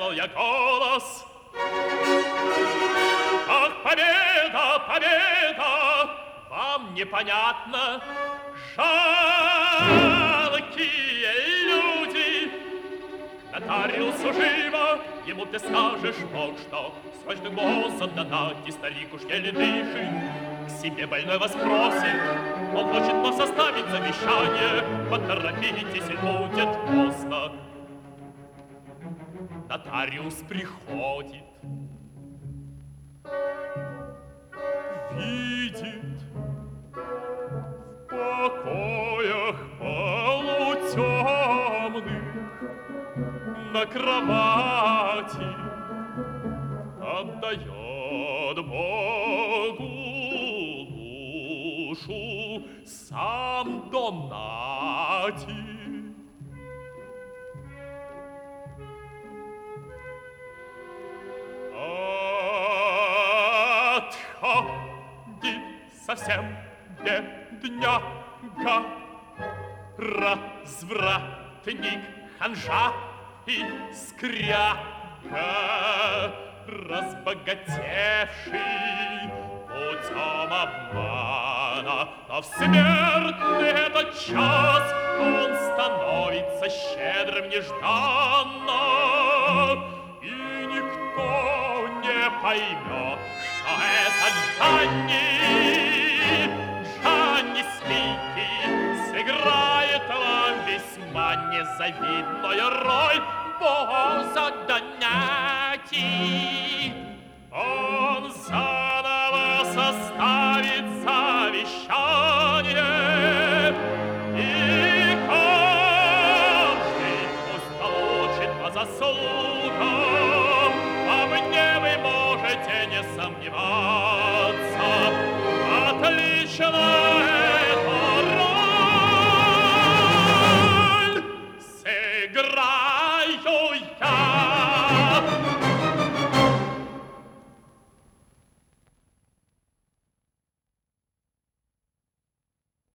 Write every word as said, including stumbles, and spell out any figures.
услышал я голос. Ах, победа, победа, вам непонятно, жалкие люди. Нотариусу живо, ему ты скажешь вот что. Срочным голосом донати, старик уж еле дышит. К себе больной вас просит, он хочет вам составить завещание. Поторопитесь, и будет поздно. Нотариус приходит, видит в покоях полутемных на кровати отдает Богу душу сам Донати. Отходит совсем бедняга, развратник, ханжа и скряга, разбогатевший путем обмана, но в смертный этот час он становится щедрым нежданно, и никто не поймет, что это Джанни, Джанни Слики сыграет вам весьма незавидную роль Боза Донати. Он за